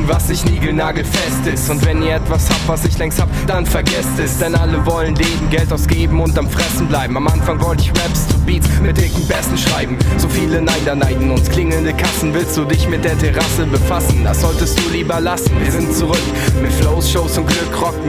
was nicht niegelnagelfest ist. Und wenn ihr etwas habt, was ich längst hab, dann vergesst es. Denn alle wollen leben, Geld ausgeben und am Fressen bleiben. Am Anfang wollte ich Raps zu Beats mit dicken Besten schreiben. So viele Neider neiden uns klingelnde Kassen. Willst du dich mit der Terrasse befassen? Das solltest du lieber lassen. Wir sind zurück mit Flows, Shows und Glück. Rocken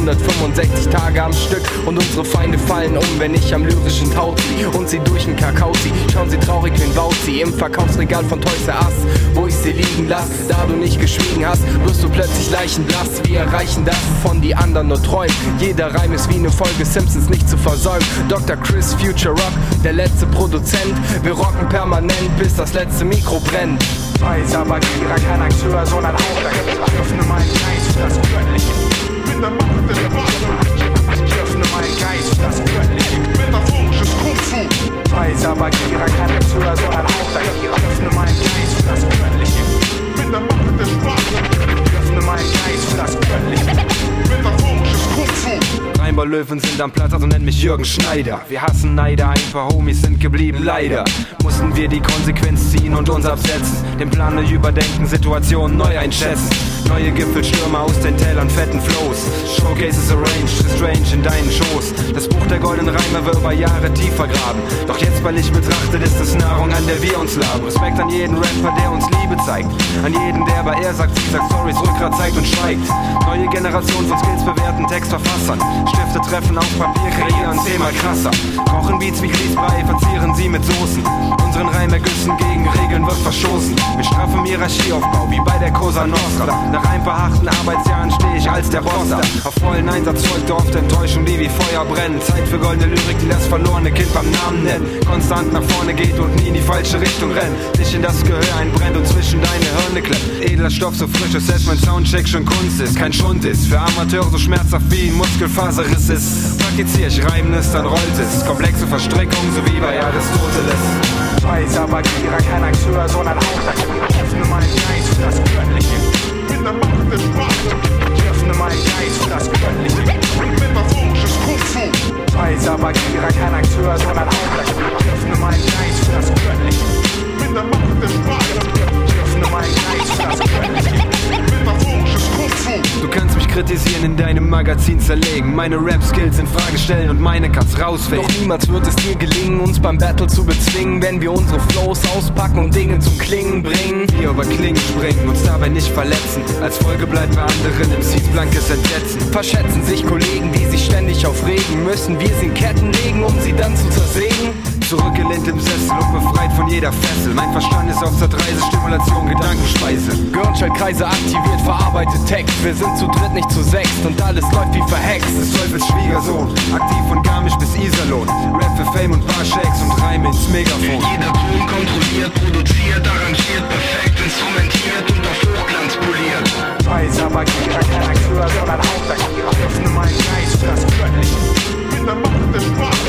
365 Tage am Stück. Und unsere Feinde fallen wenn ich am lyrischen Tau zieh und sie durch den Kakao zieh. Schauen sie traurig, wen baut sie im Verkaufsregal von Toys R Us, wo ich sie liegen lass. Da du nicht geschwiegen hast, wirst du plötzlich leichenblass. Wir erreichen das, wovon die anderen nur träumen. Jeder Reim ist wie eine Folge Simpsons, nicht zu versäumen. Dr. Chris, Future Rock, der letzte Produzent. Wir rocken permanent, bis das letzte Mikro brennt. Weiß aber kein Akteur, sondern auch öffne meinen Geist für das Göttliche. Mit der Macht des Wassers. Ich öffne meinen Geist für das Göttliche. Metaphorisches Kung Fu. Weiß aber kein Akteur, sondern auch ich öffne meinen Geist für das Göttliche. Mit der Macht des Wassers. Ich öffne meinen Geist für das Göttliche. Metaphorisches Kung Fu. Rheinball-Löwen sind am Platz, also nenn mich Jürgen Schneider. Wir hassen Neider, ein paar Homies sind geblieben, leider. Mussten wir die Konsequenz ziehen und uns absetzen. Den Plan neu überdenken, Situationen neu einschätzen. Neue Gipfelstürme aus den Tälern, fetten Flows. Showcases arranged, strange in deinen Schoß. Das Buch der goldenen Reime wird über Jahre tief vergraben. Doch jetzt, weil ich betrachtet, ist es Nahrung, an der wir uns laben. Respekt an jeden Rapper, der uns Liebe zeigt. An jeden, der bei er sagt, sie sagt Stories, Rückgrat zeigt und schweigt. Neue Generation von skillsbewährten Textverfassern. Stifte treffen auf Papier, kreieren Thema krasser. Kochen Beats wie Grießbrei, verzieren sie mit Soßen. Unseren Reimergüssen gegen Regeln wird verstoßen. Mit straffem Hierarchieaufbau, wie bei der Cosa Nostra. Nach ein paar harten Arbeitsjahren stehe ich als der Boss da. Auf vollen Einsatz folgte oft Enttäuschung, die wie Feuer brennen. Zeit für goldene Lyrik, die das verlorene Kind beim Namen nennt. Konstant nach vorne geht und nie in die falsche Richtung rennt. Dich in das Gehör einbrennt und zwischen deine Hirne klemmt. Edler Stoff so frisch ist, selbst mein Soundcheck schon Kunst ist. Kein Schund ist, für Amateure so schmerzhaft wie ein Muskelfaserriss ist. Praktizier ich Reimen dann rollt es. Komplexe Verstrickung, so wie bei Aristoteles. Weiß aber kein Akteur, sondern auch ich öffne meinen Geist für das Göttliche. Mit der Macht des Wassers. Ich öffne meinen Geist für das Göttliche. Metaphorisches Kung Fu. Weiß aber kein Akteur, sondern auch ich öffne meinen Geist für das Göttliche. Mit der Macht des Wassers. Ich öffne meinen Geist für das Göttliche. Metaphorisches Kung Fu. Du kannst mich kritisieren, in deinem Magazin zerlegen, meine Rap-Skills in Frage stellen und meine Cuts rausfällen. Doch niemals wird es dir gelingen, uns beim Battle zu bezwingen, wenn wir unsere Flows auspacken und Dinge zum Klingen bringen. Wir über Klingen springen, uns dabei nicht verletzen. Als Folge bleibt bei anderen MCs blankes Entsetzen. Verschätzen sich Kollegen, die sich ständig aufregen. Müssen wir sie in Ketten legen, um sie dann zu zersägen? Zurückgelehnt im Sessel und befreit von jeder Fessel. Mein Verstand ist auf Zertreise, Stimulation, Gedankenspeise. Gehirnschaltkreise aktiviert, verarbeitet Text. Wir sind zu dritt, nicht zu sechst und alles läuft wie verhext. Des Teufels Schwiegersohn, aktiv von Garmisch bis Iserlohn. Rap für Fame und Barshakes und Reime ins Megafon. Jeder Ton kontrolliert, produziert, arrangiert, perfekt instrumentiert und auf Hochglanz poliert. Weiß aber kein Akteur, sondern auch ich öffne meinen Geist für das Göttliche. Mit der Macht des Wassers.